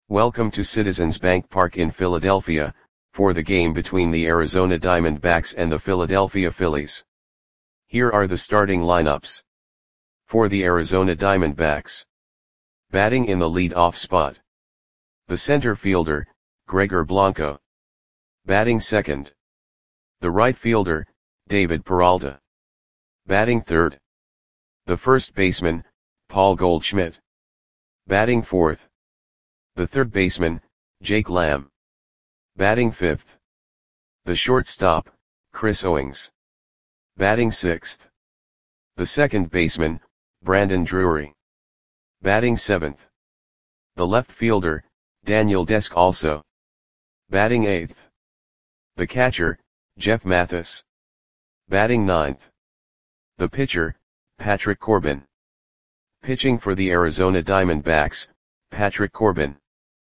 Welcome to Citizens Bank Park in Philadelphia, for the game between the Arizona Diamondbacks and the Philadelphia Phillies. Here are the starting lineups. For the Arizona Diamondbacks. Batting in the lead-off spot. The center fielder, Gregor Blanco. Batting second. The right fielder, David Peralta. Batting third. The first baseman, Paul Goldschmidt. Batting fourth. The third baseman, Jake Lamb. Batting fifth. The shortstop, Chris Owings. Batting sixth. The second baseman, Brandon Drury. Batting seventh. The left fielder, Daniel Descalso. Batting eighth. The catcher, Jeff Mathis. Batting ninth. The pitcher, Patrick Corbin. Pitching for the Arizona Diamondbacks, Patrick Corbin.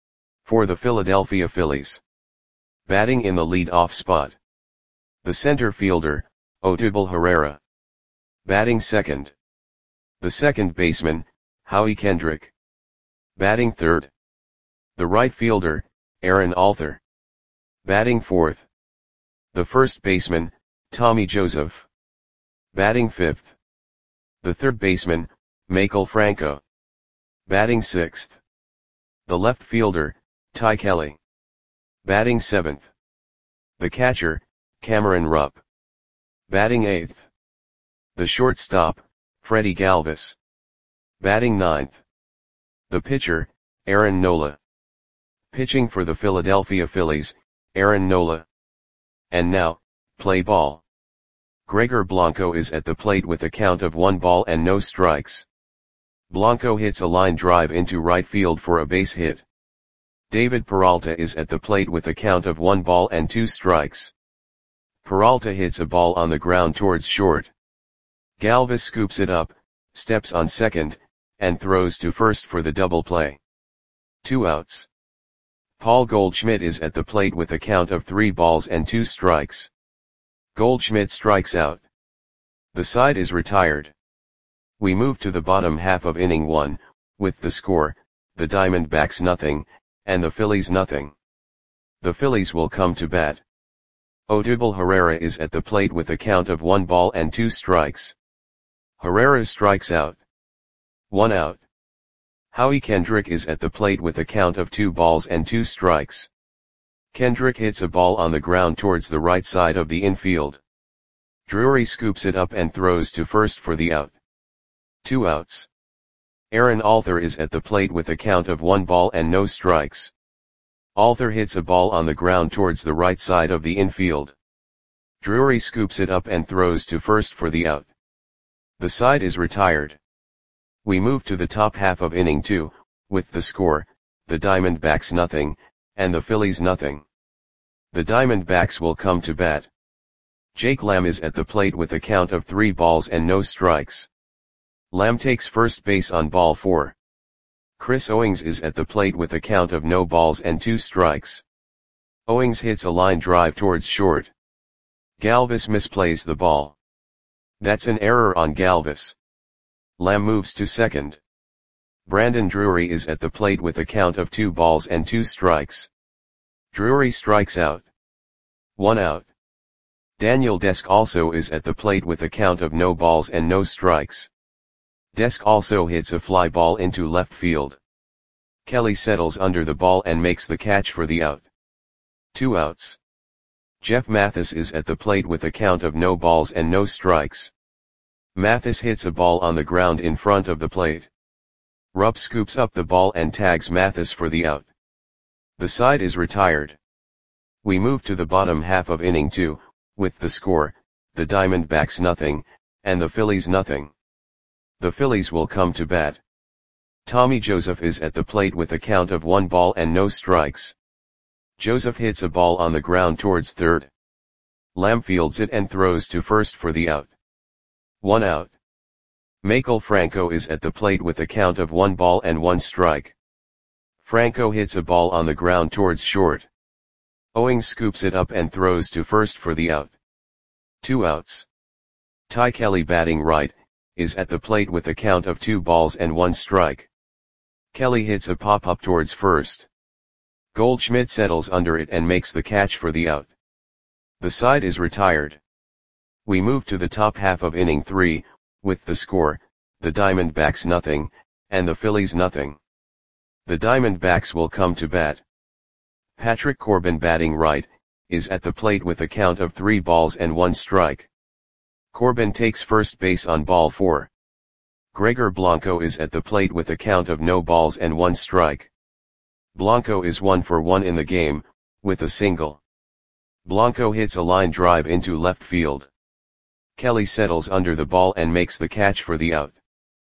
For the Philadelphia Phillies. Batting in the lead-off spot. The center fielder, Odubel Herrera. Batting second. The second baseman, Howie Kendrick. Batting third. The right fielder, Aaron Alther. Batting fourth. The first baseman, Tommy Joseph. Batting fifth. The third baseman, Maikel Franco. Batting sixth. The left fielder, Ty Kelly. Batting seventh. The catcher, Cameron Rupp. Batting eighth. The shortstop, Freddie Galvis. Batting ninth. The pitcher, Aaron Nola. Pitching for the Philadelphia Phillies, Aaron Nola. And now, play ball. Gregor Blanco is at the plate with a count of 1 ball and no strikes. Blanco hits a line drive into right field for a base hit. David Peralta is at the plate with a count of 1 ball and 2 strikes. Peralta hits a ball on the ground towards short. Galvis scoops it up, steps on second, and throws to first for the double play. 2 outs. Paul Goldschmidt is at the plate with a count of 3 balls and 2 strikes. Goldschmidt strikes out. The side is retired. We move to the bottom half of inning 1, with the score, the Diamondbacks nothing, and the Phillies nothing. The Phillies will come to bat. Odubel Herrera is at the plate with a count of 1 ball and 2 strikes. Herrera strikes out. 1 out. Howie Kendrick is at the plate with a count of 2 balls and 2 strikes. Kendrick hits a ball on the ground towards the right side of the infield. Drury scoops it up and throws to first for the out. 2 outs. Aaron Alther is at the plate with a count of 1 ball and no strikes. Alther hits a ball on the ground towards the right side of the infield. Drury scoops it up and throws to first for the out. The side is retired. We move to the top half of inning 2, with the score, the Diamondbacks nothing, and the Phillies nothing. The Diamondbacks will come to bat. Jake Lamb is at the plate with a count of 3 balls and no strikes. Lamb takes first base on ball 4. Chris Owings is at the plate with a count of no balls and 2 strikes. Owings hits a line drive towards short. Galvis misplays the ball. That's an error on Galvis. Lamb moves to second. Brandon Drury is at the plate with a count of 2 balls and 2 strikes. Drury strikes out. 1 out. Daniel Descalso is at the plate with a count of no balls and no strikes. Descalso hits a fly ball into left field. Kelly settles under the ball and makes the catch for the out. 2 outs. Jeff Mathis is at the plate with a count of no balls and no strikes. Mathis hits a ball on the ground in front of the plate. Rupp scoops up the ball and tags Mathis for the out. The side is retired. We move to the bottom half of inning 2, with the score, the Diamondbacks nothing, and the Phillies nothing. The Phillies will come to bat. Tommy Joseph is at the plate with a count of 1 ball and no strikes. Joseph hits a ball on the ground towards third. Lamb fields it and throws to first for the out. 1 out. Maikel Franco is at the plate with a count of 1 ball and 1 strike. Franco hits a ball on the ground towards short. Owings scoops it up and throws to first for the out. 2 outs. Ty Kelly, batting right, is at the plate with a count of 2 balls and 1 strike. Kelly hits a pop-up towards first. Goldschmidt settles under it and makes the catch for the out. The side is retired. We move to the top half of inning 3, with the score, the Diamondbacks nothing, and the Phillies nothing. The Diamondbacks will come to bat. Patrick Corbin, batting right, is at the plate with a count of 3 balls and 1 strike. Corbin takes first base on ball 4. Gregor Blanco is at the plate with a count of no balls and 1 strike. Blanco is 1 for 1 in the game, with a single. Blanco hits a line drive into left field. Kelly settles under the ball and makes the catch for the out.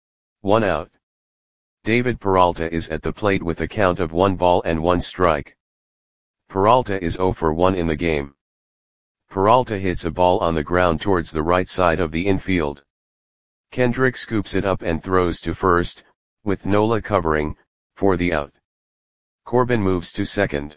1 out. David Peralta is at the plate with a count of 1 ball and 1 strike. Peralta is 0 for 1 in the game. Peralta hits a ball on the ground towards the right side of the infield. Kendrick scoops it up and throws to first, with Nola covering, for the out. Corbin moves to second.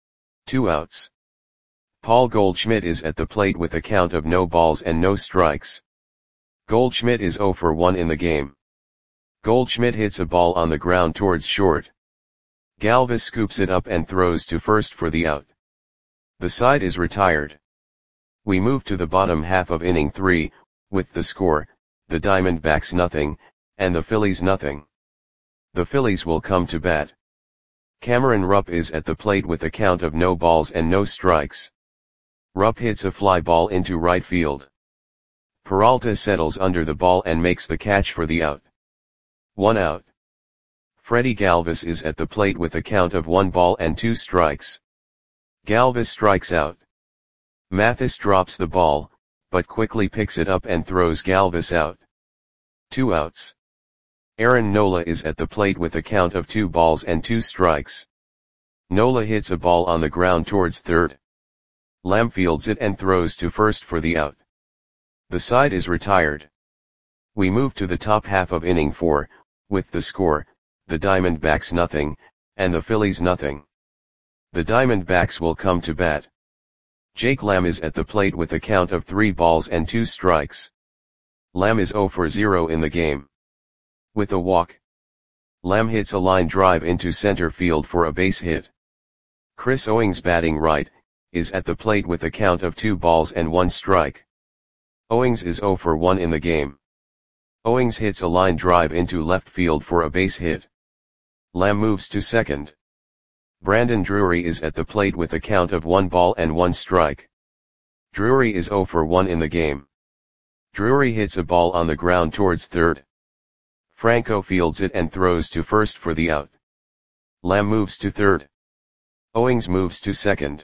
2 outs. Paul Goldschmidt is at the plate with a count of no balls and no strikes. Goldschmidt is 0 for 1 in the game. Goldschmidt hits a ball on the ground towards short. Galvis scoops it up and throws to first for the out. The side is retired. We move to the bottom half of inning 3, with the score, the Diamondbacks nothing, and the Phillies nothing. The Phillies will come to bat. Cameron Rupp is at the plate with a count of no balls and no strikes. Rupp hits a fly ball into right field. Peralta settles under the ball and makes the catch for the out. 1 out. Freddie Galvis is at the plate with a count of 1 ball and 2 strikes. Galvis strikes out. Mathis drops the ball, but quickly picks it up and throws Galvis out. 2 outs. Aaron Nola is at the plate with a count of 2 balls and 2 strikes. Nola hits a ball on the ground towards third. Lamb fields it and throws to first for the out. The side is retired. We move to the top half of inning 4, with the score, the Diamondbacks nothing, and the Phillies nothing. The Diamondbacks will come to bat. Jake Lamb is at the plate with a count of 3 balls and 2 strikes. Lamb is 0 for 0 in the game. With a walk, Lamb hits a line drive into center field for a base hit. Chris Owings, batting right, is at the plate with a count of 2 balls and 1 strike. Owings is 0 for 1 in the game. Owings hits a line drive into left field for a base hit. Lamb moves to second. Brandon Drury is at the plate with a count of 1 ball and 1 strike. Drury is 0 for 1 in the game. Drury hits a ball on the ground towards third. Franco fields it and throws to first for the out. Lamb moves to third. Owings moves to second.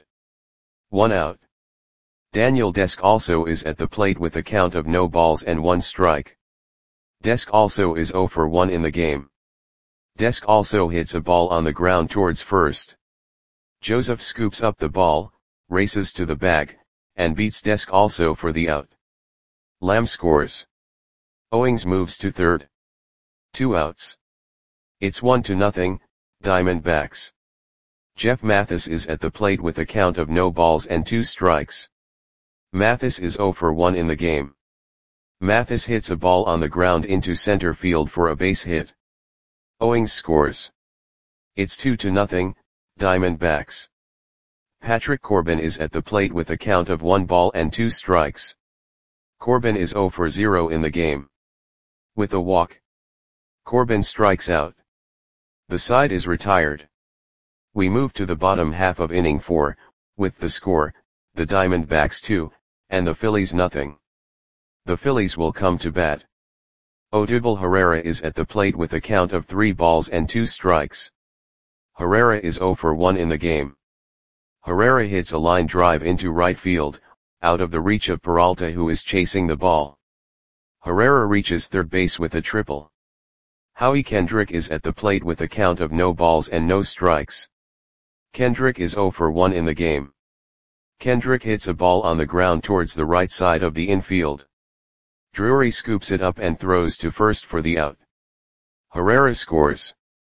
1 out. Daniel Desk also is at the plate with a count of no balls and 1 strike. Desk also is 0 for 1 in the game. Desk also hits a ball on the ground towards first. Joseph scoops up the ball, races to the bag, and beats Desk also for the out. Lamb scores. Owings moves to third. 2 outs. It's 1-0, Diamondbacks. Jeff Mathis is at the plate with a count of no balls and 2 strikes. Mathis is 0 for 1 in the game. Mathis hits a ball on the ground into center field for a base hit. Owings scores. It's 2-0, Diamondbacks. Patrick Corbin is at the plate with a count of 1 ball and 2 strikes. Corbin is 0 for 0 in the game. With a walk, Corbin strikes out. The side is retired. We move to the bottom half of inning 4, with the score, the Diamondbacks 2, and the Phillies nothing. The Phillies will come to bat. Odubel Herrera is at the plate with a count of 3 balls and 2 strikes. Herrera is 0 for 1 in the game. Herrera hits a line drive into right field, out of the reach of Peralta, who is chasing the ball. Herrera reaches third base with a triple. Howie Kendrick is at the plate with a count of no balls and no strikes. Kendrick is 0 for 1 in the game. Kendrick hits a ball on the ground towards the right side of the infield. Drury scoops it up and throws to first for the out. Herrera scores.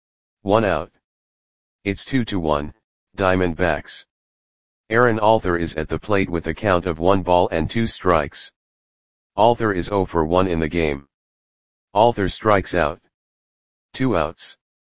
1 out. It's 2-1, Diamondbacks. Aaron Alther is at the plate with a count of 1 ball and 2 strikes. Alther is 0 for 1 in the game. Alther strikes out. 2 outs.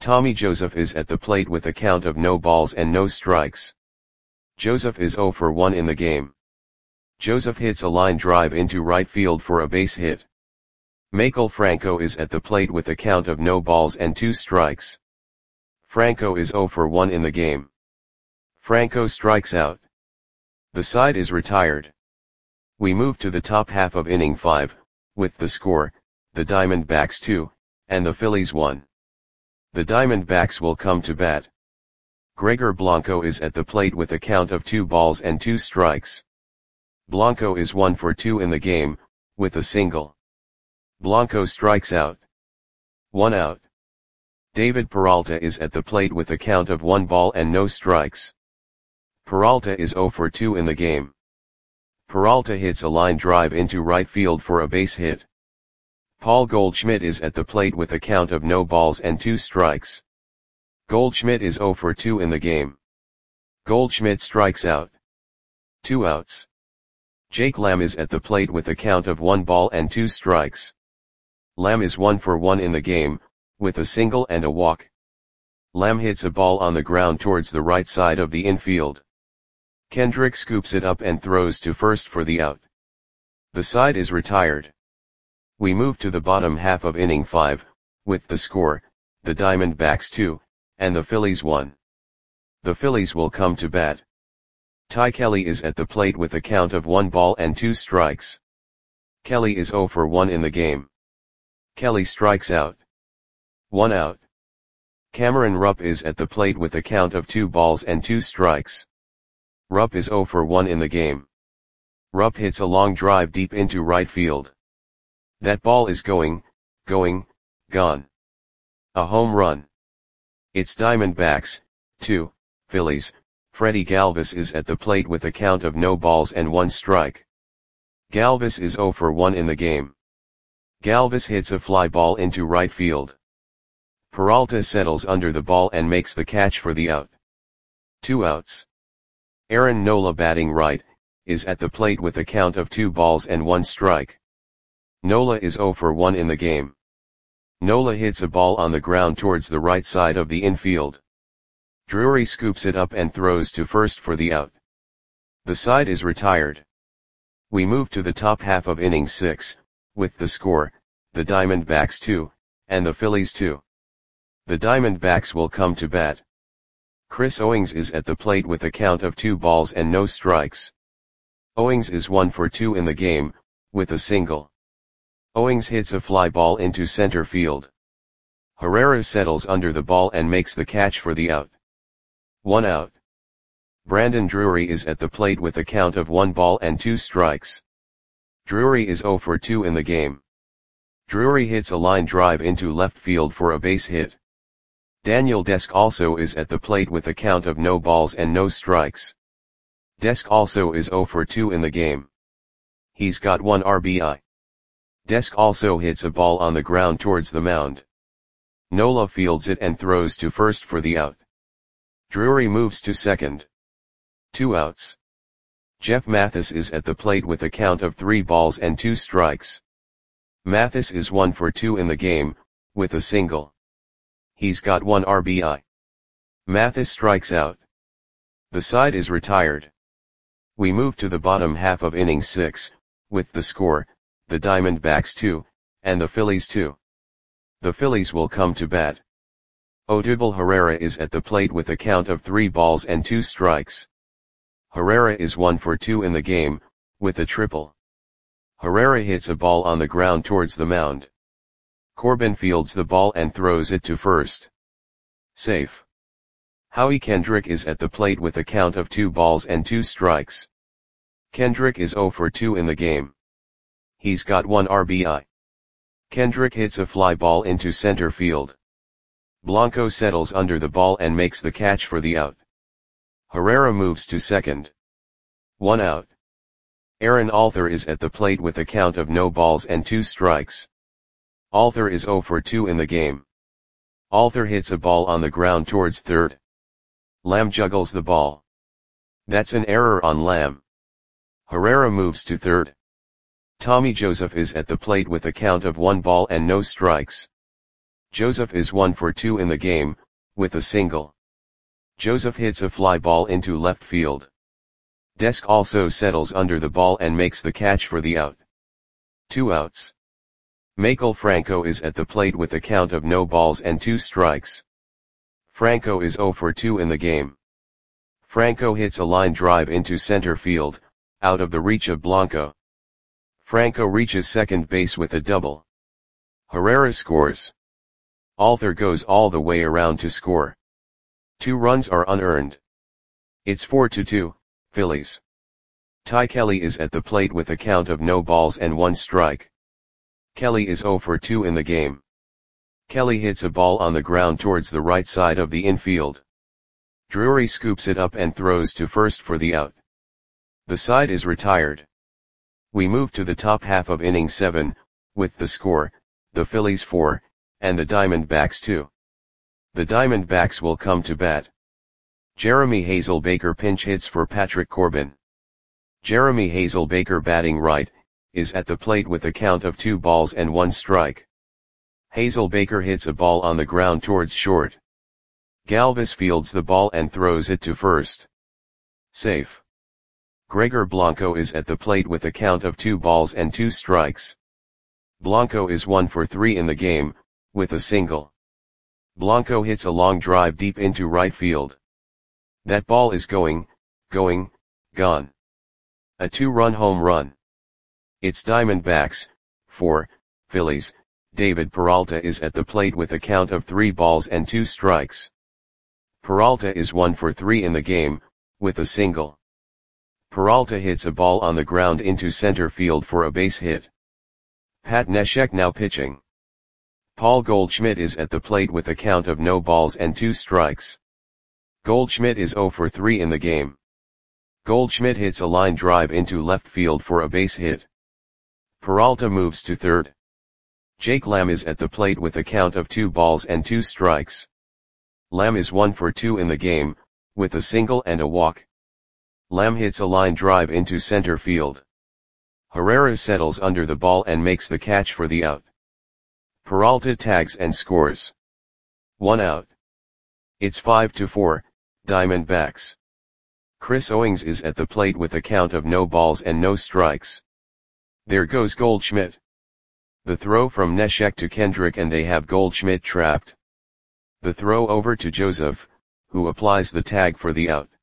Tommy Joseph is at the plate with a count of no balls and no strikes. Joseph is 0 for 1 in the game. Joseph hits a line drive into right field for a base hit. Maikel Franco is at the plate with a count of no balls and 2 strikes. Franco is 0 for 1 in the game. Franco strikes out. The side is retired. We move to the top half of inning 5, with the score, the Diamondbacks 2, and the Phillies 1. The Diamondbacks will come to bat. Gregor Blanco is at the plate with a count of 2 balls and 2 strikes. Blanco is 1 for 2 in the game, with a single. Blanco strikes out. 1 out. David Peralta is at the plate with a count of 1 ball and no strikes. Peralta is 0 for 2 in the game. Peralta hits a line drive into right field for a base hit. Paul Goldschmidt is at the plate with a count of no balls and 2 strikes. Goldschmidt is 0 for 2 in the game. Goldschmidt strikes out. 2 outs. Jake Lamb is at the plate with a count of 1 ball and 2 strikes. Lamb is 1 for 1 in the game, with a single and a walk. Lamb hits a ball on the ground towards the right side of the infield. Kendrick scoops it up and throws to first for the out. The side is retired. We move to the bottom half of inning 5, with the score, the Diamondbacks 2, and the Phillies 1. The Phillies will come to bat. Ty Kelly is at the plate with a count of 1 ball and 2 strikes. Kelly is 0 for 1 in the game. Kelly strikes out. 1 out. Cameron Rupp is at the plate with a count of 2 balls and 2 strikes. Rupp is 0 for 1 in the game. Rupp hits a long drive deep into right field. That ball is gone. A home run. It's Diamondbacks, 2, Phillies. Freddie Galvis is at the plate with a count of no balls and 1 strike. Galvis is 0 for 1 in the game. Galvis hits a fly ball into right field. Peralta settles under the ball and makes the catch for the out. 2 outs. Aaron Nola, batting right, is at the plate with a count of 2 balls and 1 strike. Nola is 0 for 1 in the game. Nola hits a ball on the ground towards the right side of the infield. Drury scoops it up and throws to first for the out. The side is retired. We move to the top half of inning 6, with the score, the Diamondbacks 2, and the Phillies 2. The Diamondbacks will come to bat. Chris Owings is at the plate with a count of 2 balls and no strikes. Owings is 1 for 2 in the game, with a single. Owings hits a fly ball into center field. Herrera settles under the ball and makes the catch for the out. 1 out. Brandon Drury is at the plate with a count of 1 ball and 2 strikes. Drury is 0 for 2 in the game. Drury hits a line drive into left field for a base hit. Daniel Desk also is at the plate with a count of no balls and no strikes. Desk also is 0 for 2 in the game. He's got 1 RBI. Desk also hits a ball on the ground towards the mound. Nola fields it and throws to first for the out. Drury moves to second. 2 outs. Jeff Mathis is at the plate with a count of 3 balls and 2 strikes. Mathis is 1 for 2 in the game, with a single. He's got 1 RBI. Mathis strikes out. The side is retired. We move to the bottom half of inning 6, with the score, the Diamondbacks 2, and the Phillies 2. The Phillies will come to bat. Odubel Herrera is at the plate with a count of 3 balls and 2 strikes. Herrera is 1 for 2 in the game, with a triple. Herrera hits a ball on the ground towards the mound. Corbin fields the ball and throws it to first. Safe. Howie Kendrick is at the plate with a count of 2 balls and 2 strikes. Kendrick is 0 for 2 in the game. He's got 1 RBI. Kendrick hits a fly ball into center field. Blanco settles under the ball and makes the catch for the out. Herrera moves to second. 1 out. Aaron Alther is at the plate with a count of no balls and 2 strikes. Alther is 0 for 2 in the game. Alther hits a ball on the ground towards third. Lamb juggles the ball. That's an error on Lamb. Herrera moves to third. Tommy Joseph is at the plate with a count of 1 ball and no strikes. Joseph is 1 for 2 in the game, with a single. Joseph hits a fly ball into left field. Desk also settles under the ball and makes the catch for the out. 2 outs. Maikel Franco is at the plate with a count of no balls and 2 strikes. Franco is 0 for 2 in the game. Franco hits a line drive into center field, out of the reach of Blanco. Franco reaches second base with a double. Herrera scores. Alter goes all the way around to score. 2 runs are unearned. It's 4-2, Phillies. Ty Kelly is at the plate with a count of no balls and 1 strike. Kelly is 0 for 2 in the game. Kelly hits a ball on the ground towards the right side of the infield. Drury scoops it up and throws to first for the out. The side is retired. We move to the top half of inning 7, with the score, the Phillies 4, and the Diamondbacks 2. The Diamondbacks will come to bat. Jeremy Hazelbaker pinch hits for Patrick Corbin. Jeremy Hazelbaker, batting right, is at the plate with a count of 2 balls and 1 strike. Hazelbaker hits a ball on the ground towards short. Galvis fields the ball and throws it to first. Safe. Gregor Blanco is at the plate with a count of 2 balls and 2 strikes. Blanco is 1 for 3 in the game, with a single. Blanco hits a long drive deep into right field. That ball is gone. A 2-run home run. It's Diamondbacks, 4, Phillies. David Peralta is at the plate with a count of 3 balls and 2 strikes. Peralta is 1 for 3 in the game, with a single. Peralta hits a ball on the ground into center field for a base hit. Pat Neshek now pitching. Paul Goldschmidt is at the plate with a count of no balls and 2 strikes. Goldschmidt is 0 for 3 in the game. Goldschmidt hits a line drive into left field for a base hit. Peralta moves to third. Jake Lamb is at the plate with a count of 2 balls and 2 strikes. Lamb is 1 for 2 in the game, with a single and a walk. Lamb hits a line drive into center field. Herrera settles under the ball and makes the catch for the out. Peralta tags and scores. 1 out. It's 5-4, Diamondbacks. Chris Owings is at the plate with a count of no balls and no strikes. There goes Goldschmidt. The throw from Neshek to Kendrick and they have Goldschmidt trapped. The throw over to Joseph, who applies the tag for the out.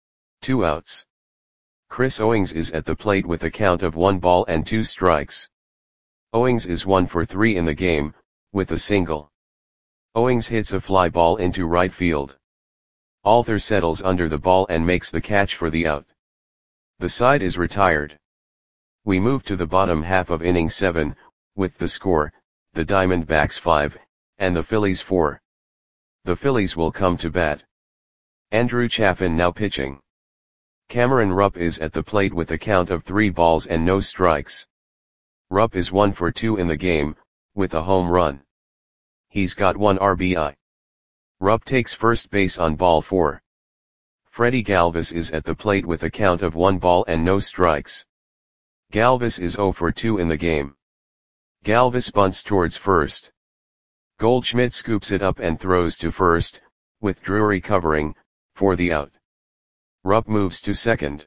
2 outs. Chris Owings is at the plate with a count of 1 ball and 2 strikes. Owings is 1 for 3 in the game, with a single. Owings hits a fly ball into right field. Alter settles under the ball and makes the catch for the out. The side is retired. We move to the bottom half of inning 7, with the score, the Diamondbacks 5, and the Phillies 4. The Phillies will come to bat. Andrew Chafin now pitching. Cameron Rupp is at the plate with a count of 3 balls and no strikes. Rupp is 1 for 2 in the game, with a home run. He's got 1 RBI. Rupp takes first base on ball 4. Freddie Galvis is at the plate with a count of 1 ball and no strikes. Galvis is 0 for 2 in the game. Galvis bunts towards first. Goldschmidt scoops it up and throws to first, with Drury covering, for the out. Rupp moves to second.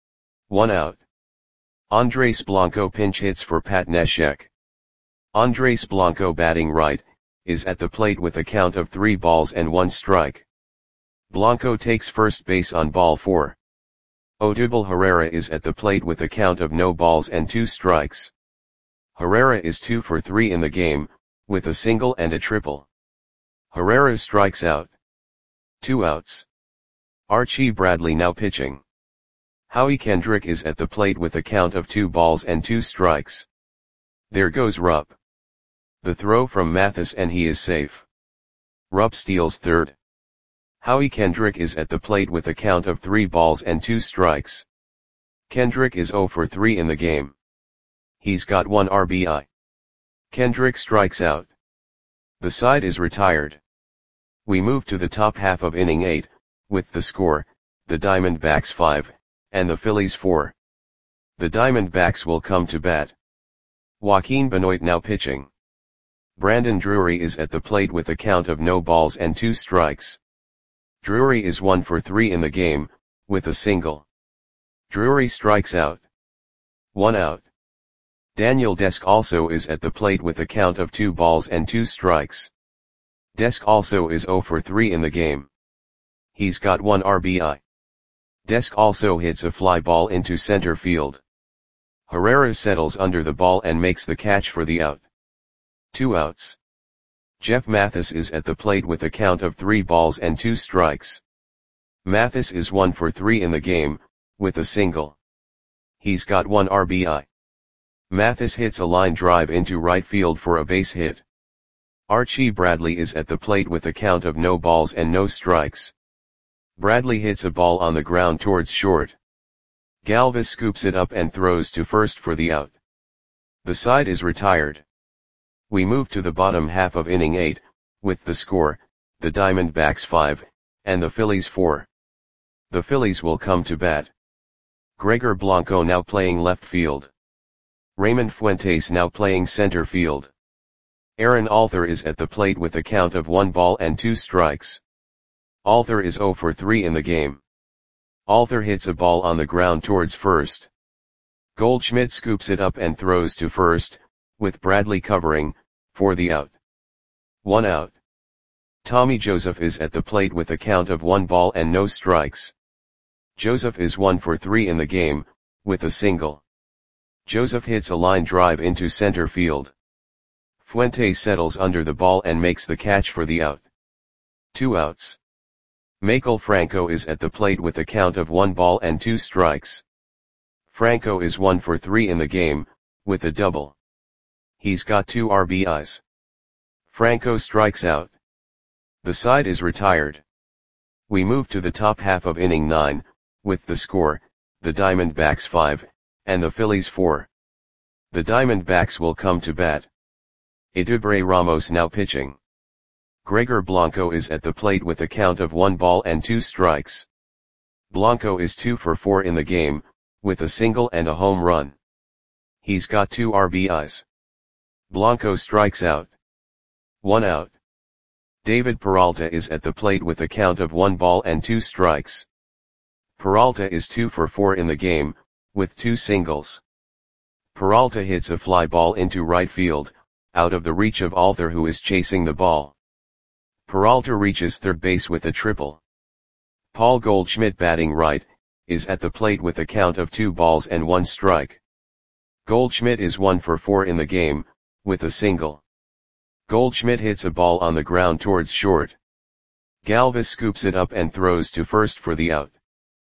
1 out. Andres Blanco pinch hits for Pat Neshek. Andres Blanco, batting right, is at the plate with a count of 3 balls and 1 strike. Blanco takes first base on ball 4. Odubel Herrera is at the plate with a count of no balls and 2 strikes. Herrera is 2 for 3 in the game, with a single and a triple. Herrera strikes out. 2 outs. Archie Bradley now pitching. Howie Kendrick is at the plate with a count of 2 balls and 2 strikes. There goes Rupp. The throw from Mathis and he is safe. Rupp steals third. Howie Kendrick is at the plate with a count of 3 balls and 2 strikes. Kendrick is 0 for 3 in the game. He's got 1 RBI. Kendrick strikes out. The side is retired. We move to the top half of inning 8, with the score, the Diamondbacks 5, and the Phillies 4. The Diamondbacks will come to bat. Joaquin Benoit now pitching. Brandon Drury is at the plate with a count of no balls and 2 strikes. Drury is 1 for 3 in the game, with a single. Drury strikes out. 1 out. Daniel Desk also is at the plate with a count of 2 balls and 2 strikes. Desk also is 0 for 3 in the game. He's got 1 RBI. Desk also hits a fly ball into center field. Herrera settles under the ball and makes the catch for the out. 2 outs. Jeff Mathis is at the plate with a count of 3 balls and 2 strikes. Mathis is 1 for 3 in the game, with a single. He's got 1 RBI. Mathis hits a line drive into right field for a base hit. Archie Bradley is at the plate with a count of no balls and no strikes. Bradley hits a ball on the ground towards short. Galvis scoops it up and throws to first for the out. The side is retired. We move to the bottom half of inning 8, with the score, the Diamondbacks 5, and the Phillies 4. The Phillies will come to bat. Gregor Blanco now playing left field. Raymond Fuentes now playing center field. Aaron Alther is at the plate with a count of 1 ball and 2 strikes. Alther is 0 for 3 in the game. Alther hits a ball on the ground towards first. Goldschmidt scoops it up and throws to first, with Bradley covering, for the out. 1 out. Tommy Joseph is at the plate with a count of 1 ball and no strikes. Joseph is 1 for 3 in the game, with a single. Joseph hits a line drive into center field. Fuentes settles under the ball and makes the catch for the out. 2 outs. Maikel Franco is at the plate with a count of 1 ball and 2 strikes. Franco is 1 for 3 in the game, with a double. He's got 2 RBIs. Franco strikes out. The side is retired. We move to the top half of inning 9, with the score, the Diamondbacks 5, and the Phillies 4. The Diamondbacks will come to bat. Eduardo Ramos now pitching. Gregor Blanco is at the plate with a count of 1 ball and 2 strikes. Blanco is 2 for 4 in the game, with a single and a home run. He's got 2 RBIs. Blanco strikes out. 1 out. David Peralta is at the plate with a count of 1 ball and 2 strikes. Peralta is 2 for 4 in the game, with 2 singles. Peralta hits a fly ball into right field, out of the reach of Alther who is chasing the ball. Peralta reaches third base with a triple. Paul Goldschmidt batting right, is at the plate with a count of 2 balls and 1 strike. Goldschmidt is 1 for 4 in the game, with a single. Goldschmidt hits a ball on the ground towards short. Galvis scoops it up and throws to first for the out.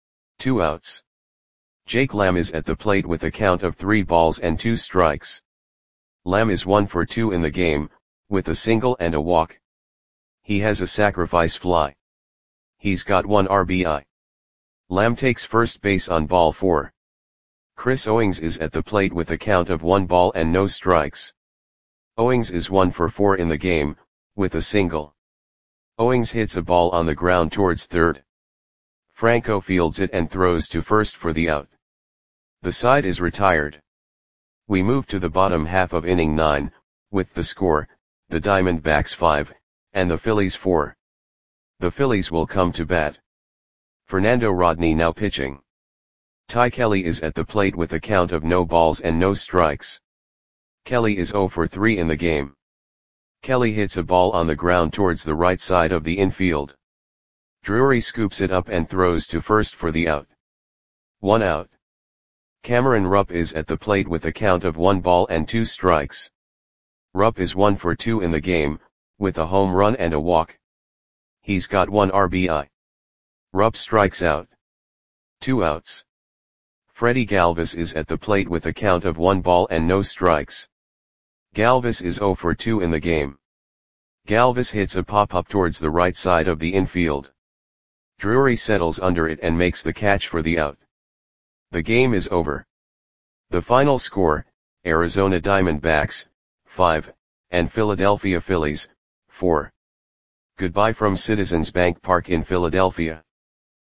2 outs. Jake Lamb is at the plate with a count of 3 balls and 2 strikes. Lamb is 1 for 2 in the game, with a single and a walk. He has a sacrifice fly. He's got 1 RBI. Lamb takes first base on ball 4. Chris Owings is at the plate with a count of 1 ball and no strikes. Owings is 1 for 4 in the game, with a single. Owings hits a ball on the ground towards third. Franco fields it and throws to first for the out. The side is retired. We move to the bottom half of inning 9, with the score, the Diamondbacks 5, and the Phillies 4. The Phillies will come to bat. Fernando Rodney now pitching. Ty Kelly is at the plate with a count of no balls and no strikes. Kelly is 0 for 3 in the game. Kelly hits a ball on the ground towards the right side of the infield. Drury scoops it up and throws to first for the out. 1 out. Cameron Rupp is at the plate with a count of 1 ball and 2 strikes. Rupp is 1 for 2 in the game, with a home run and a walk. He's got 1 RBI. Rupp strikes out. 2 outs. Freddie Galvis is at the plate with a count of 1 ball and no strikes. Galvis is 0 for 2 in the game. Galvis hits a pop-up towards the right side of the infield. Drury settles under it and makes the catch for the out. The game is over. The final score, Arizona Diamondbacks, 5, and Philadelphia Phillies, 4. Goodbye from Citizens Bank Park in Philadelphia.